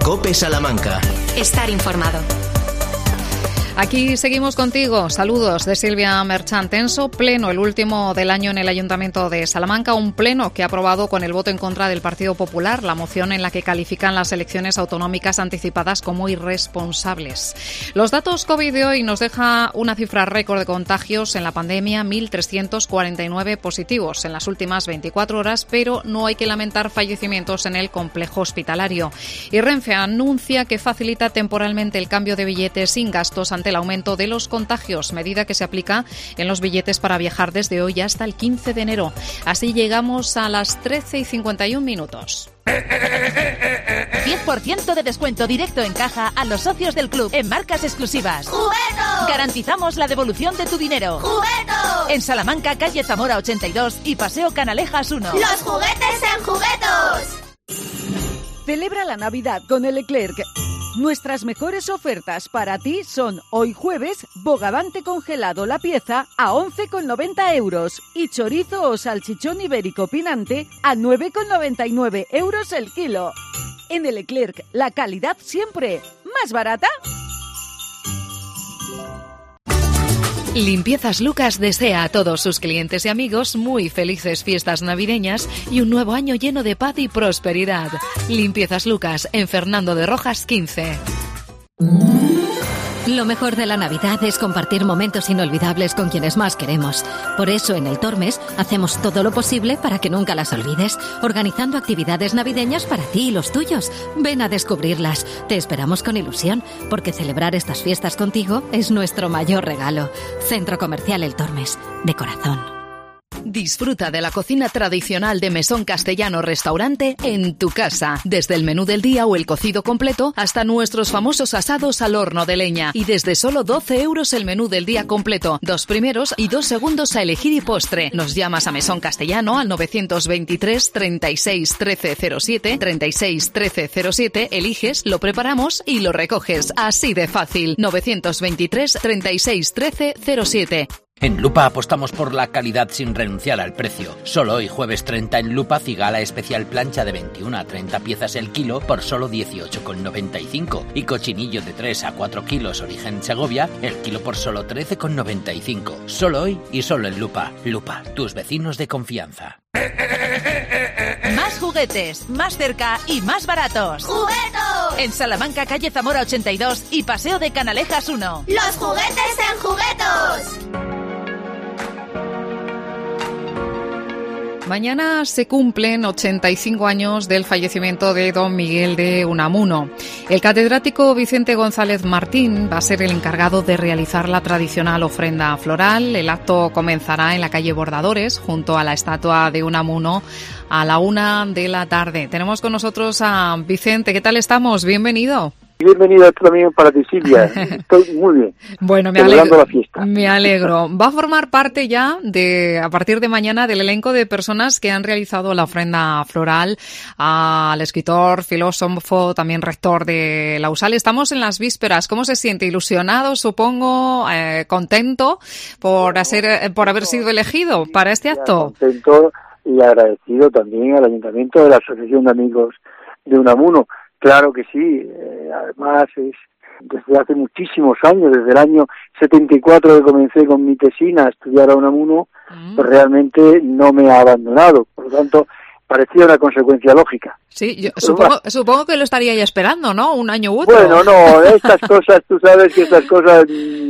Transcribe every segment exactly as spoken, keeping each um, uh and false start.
COPE Salamanca. Estar informado. Aquí seguimos contigo. Saludos de Silvia Merchant. Tenso pleno, el último del año en el Ayuntamiento de Salamanca, un pleno que ha aprobado con el voto en contra del Partido Popular la moción en la que califican las elecciones autonómicas anticipadas como irresponsables. Los datos COVID de hoy nos deja una cifra récord de contagios en la pandemia, mil trescientos cuarenta y nueve positivos en las últimas veinticuatro horas, pero no hay que lamentar fallecimientos en el complejo hospitalario. Y Renfe anuncia que facilita temporalmente el cambio de billetes sin gastos ante el aumento de los contagios, medida que se aplica en los billetes para viajar desde hoy hasta el quince de enero. Así llegamos a las trece y cincuenta y un minutos. diez por ciento de descuento directo en caja a los socios del club en marcas exclusivas. ¡Juguetos! Garantizamos la devolución de tu dinero. ¡Juguetos! En Salamanca, calle Zamora ochenta y dos y Paseo Canalejas uno. ¡Los juguetes en Juguetos! Celebra la Navidad con el Leclerc. Nuestras mejores ofertas para ti son hoy jueves bogavante congelado la pieza a once con noventa euros y chorizo o salchichón ibérico pinante a nueve con noventa y nueve euros el kilo. En el Leclerc, la calidad siempre más barata. Limpiezas Lucas desea a todos sus clientes y amigos muy felices fiestas navideñas y un nuevo año lleno de paz y prosperidad. Limpiezas Lucas en Fernando de Rojas quince. Lo mejor de la Navidad es compartir momentos inolvidables con quienes más queremos. Por eso en el Tormes hacemos todo lo posible para que nunca las olvides, organizando actividades navideñas para ti y los tuyos. Ven a descubrirlas. Te esperamos con ilusión, porque celebrar estas fiestas contigo es nuestro mayor regalo. Centro Comercial El Tormes, de corazón. Disfruta de la cocina tradicional de Mesón Castellano Restaurante en tu casa. Desde el menú del día o el cocido completo hasta nuestros famosos asados al horno de leña. Y desde solo doce euros el menú del día completo. Dos primeros y dos segundos a elegir y postre. Nos llamas a Mesón Castellano al novecientos veintitrés treinta y seis trece cero siete, treinta y seis trece cero siete, eliges, lo preparamos y lo recoges. Así de fácil. novecientos veintitrés treinta y seis trece cero siete. En Lupa apostamos por la calidad sin renunciar al precio. Solo hoy jueves treinta en Lupa, cigala especial plancha de veintiuno a treinta piezas el kilo por solo dieciocho con noventa y cinco. Y cochinillo de tres a cuatro kilos origen Segovia, el kilo por solo trece con noventa y cinco. Solo hoy y solo en Lupa. Lupa, tus vecinos de confianza. Más juguetes, más cerca y más baratos. ¡Juguetos! En Salamanca, calle Zamora ochenta y dos y Paseo de Canalejas uno. ¡Los juguetes en Juguetos! Mañana se cumplen ochenta y cinco años del fallecimiento de don Miguel de Unamuno. El catedrático Vicente González Martín va a ser el encargado de realizar la tradicional ofrenda floral. El acto comenzará en la calle Bordadores, junto a la estatua de Unamuno, a la una de la tarde. Tenemos con nosotros a Vicente. ¿Qué tal estamos? Bienvenido. Bienvenido también para ti, Silvia. Estoy muy bien. Bueno, me alegro, la fiesta. me alegro. Va a formar parte ya, de a partir de mañana, del elenco de personas que han realizado la ofrenda floral al escritor, filósofo, también rector de la U S A L. Estamos en las vísperas. ¿Cómo se siente? Ilusionado, supongo, eh, contento por, hacer, por haber sido elegido para este acto. Contento y agradecido también al Ayuntamiento de la Asociación de Amigos de Unamuno. Claro que sí, eh, además es desde hace muchísimos años, desde el año setenta y cuatro que comencé con mi tesina a estudiar a Unamuno, mm. pues realmente no me ha abandonado, por lo tanto parecía una consecuencia lógica. Sí, yo supongo, supongo que lo estaría ya esperando, ¿no? Un año u otro. Bueno, no, estas cosas, tú sabes que estas cosas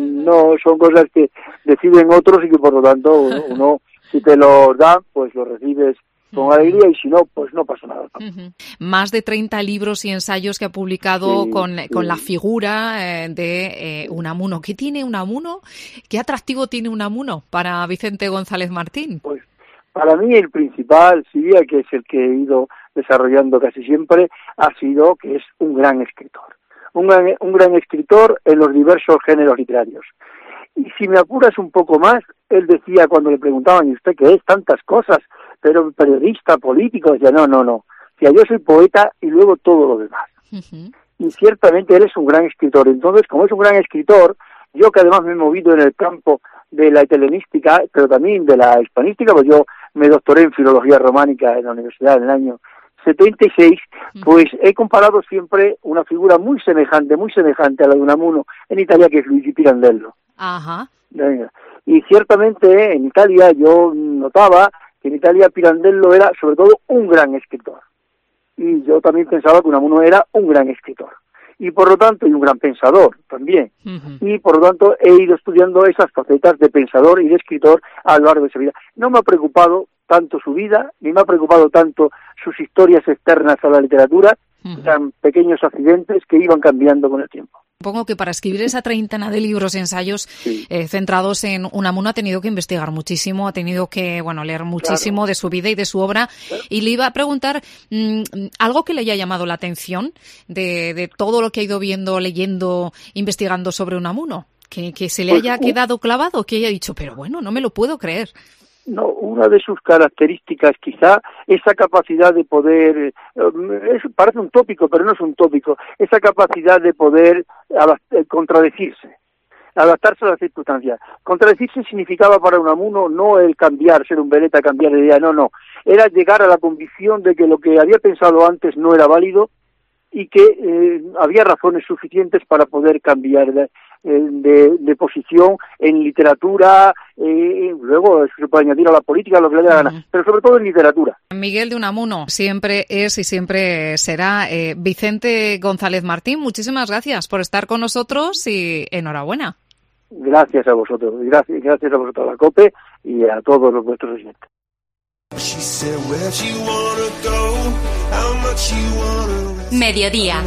no son cosas que deciden otros y que por lo tanto uno, uno si te los dan, pues los recibes con alegría y si no, pues no pasa nada. Uh-huh. Más de treinta libros y ensayos que ha publicado sí, con, sí. con la figura eh, de eh, Unamuno. ¿Qué tiene Unamuno? ¿Qué atractivo tiene Unamuno para Vicente González Martín? Pues para mí el principal, Silvia, que es el que he ido desarrollando casi siempre, ha sido que es un gran escritor. Un gran, un gran escritor en los diversos géneros literarios. Y si me apuras un poco más, él decía cuando le preguntaban, ¿y usted qué es? Tantas cosas, pero periodista, político, decía, no, no, no. O sea, yo soy poeta y luego todo lo demás. Uh-huh. Y ciertamente él es un gran escritor. Entonces, como es un gran escritor, yo que además me he movido en el campo de la helenística, pero también de la hispanística, pues yo me doctoré en filología románica en la universidad en el año setenta y seis, pues he comparado siempre una figura muy semejante, muy semejante a la de Unamuno en Italia, que es Luigi Pirandello. Ajá. Y ciertamente en Italia yo notaba que en Italia Pirandello era sobre todo un gran escritor. Y yo también pensaba que Unamuno era un gran escritor. Y por lo tanto, y un gran pensador también. Uh-huh. Y por lo tanto he ido estudiando esas facetas de pensador y de escritor a lo largo de su vida. No me ha preocupado tanto su vida, ni me ha preocupado tanto sus historias externas a la literatura, uh-huh. eran pequeños accidentes que iban cambiando con el tiempo. Supongo que para escribir esa treintena de libros y ensayos sí. eh, centrados en Unamuno ha tenido que investigar muchísimo, ha tenido que bueno leer muchísimo claro. de su vida y de su obra. Claro. Y le iba a preguntar mmm, algo que le haya llamado la atención de, de todo lo que ha ido viendo, leyendo, investigando sobre Unamuno, que, que se le pues, haya quedado clavado, que haya dicho, pero bueno, no me lo puedo creer. No, una de sus características quizá, esa capacidad de poder, eh, es, parece un tópico, pero no es un tópico, esa capacidad de poder adapt- contradecirse, adaptarse a las circunstancias. Contradecirse significaba para Unamuno no el cambiar, ser un veleta, cambiar de idea, no, no, era llegar a la convicción de que lo que había pensado antes no era válido y que eh, había razones suficientes para poder cambiar de, de, de posición en literatura, eh, luego se puede añadir a la política lo que le dé la gana, pero sobre todo en literatura. Miguel de Unamuno siempre es y siempre será eh, Vicente González Martín. Muchísimas gracias por estar con nosotros y enhorabuena. Gracias a vosotros, gracias, gracias a vosotros, a la COPE y a todos los vuestros oyentes. Mediodía.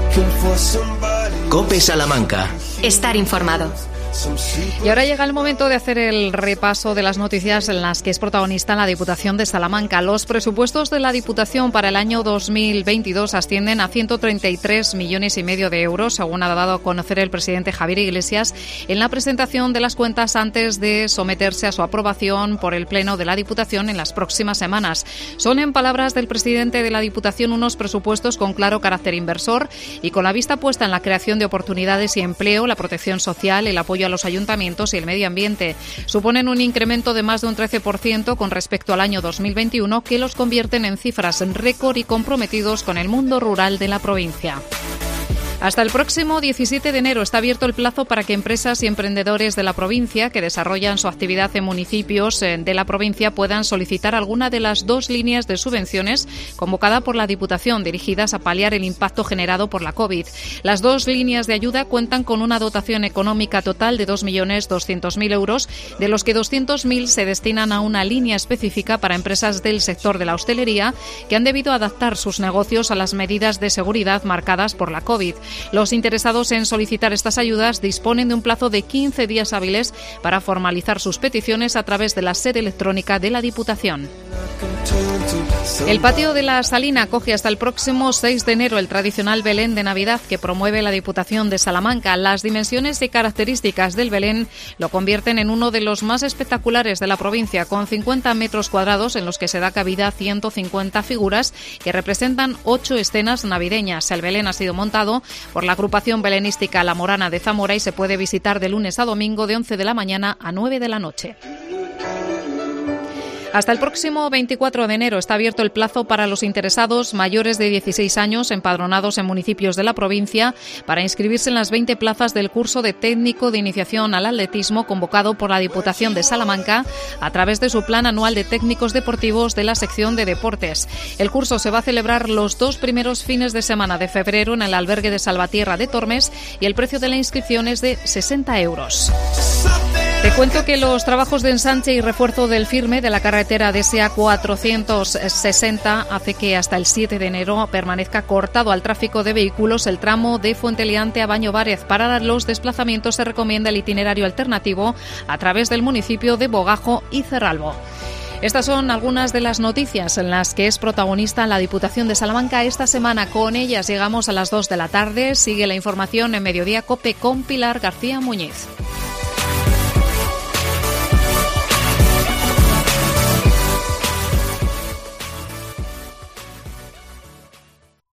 COPE Salamanca. Estar informado. Y ahora llega el momento de hacer el repaso de las noticias en las que es protagonista la Diputación de Salamanca. Los presupuestos de la Diputación para el año dos mil veintidós ascienden a ciento treinta y tres millones y medio de euros, según ha dado a conocer el presidente Javier Iglesias en la presentación de las cuentas antes de someterse a su aprobación por el Pleno de la Diputación en las próximas semanas. Son, en palabras del presidente de la Diputación, unos presupuestos con claro carácter inversor y con la vista puesta en la creación de oportunidades y empleo, la protección social, el apoyo a los ayuntamientos y el medio ambiente. Suponen un incremento de más de un trece por ciento con respecto al año dos mil veintiuno, que los convierten en cifras récord y comprometidos con el mundo rural de la provincia. Hasta el próximo diecisiete de enero está abierto el plazo para que empresas y emprendedores de la provincia que desarrollan su actividad en municipios de la provincia puedan solicitar alguna de las dos líneas de subvenciones convocada por la Diputación dirigidas a paliar el impacto generado por la COVID. Las dos líneas de ayuda cuentan con una dotación económica total de dos millones doscientos mil euros, de los que doscientos mil se destinan a una línea específica para empresas del sector de la hostelería que han debido adaptar sus negocios a las medidas de seguridad marcadas por la COVID. Los interesados en solicitar estas ayudas disponen de un plazo de quince días hábiles para formalizar sus peticiones a través de la sede electrónica de la Diputación. El Patio de la Salina acoge hasta el próximo seis de enero el tradicional Belén de Navidad que promueve la Diputación de Salamanca. Las dimensiones y características del Belén lo convierten en uno de los más espectaculares de la provincia, con cincuenta metros cuadrados en los que se da cabida a ciento cincuenta figuras que representan ocho escenas navideñas. El Belén ha sido montado por la agrupación belenística La Morana de Zamora y se puede visitar de lunes a domingo de once de la mañana a nueve de la noche. Hasta el próximo veinticuatro de enero está abierto el plazo para los interesados mayores de dieciséis años empadronados en municipios de la provincia para inscribirse en las veinte plazas del curso de técnico de iniciación al atletismo convocado por la Diputación de Salamanca a través de su plan anual de técnicos deportivos de la sección de deportes. El curso se va a celebrar los dos primeros fines de semana de febrero en el albergue de Salvatierra de Tormes y el precio de la inscripción es de sesenta euros. Te cuento que los trabajos de ensanche y refuerzo del firme de la carretera D S A cuatrocientos sesenta hace que hasta el siete de enero permanezca cortado al tráfico de vehículos el tramo de Fuenteliante a Baño Várez. Para los desplazamientos se recomienda el itinerario alternativo a través del municipio de Bogajo y Cerralbo. Estas son algunas de las noticias en las que es protagonista la Diputación de Salamanca esta semana. Con ellas llegamos a las dos de la tarde. Sigue la información en Mediodía COPE con Pilar García Muñiz.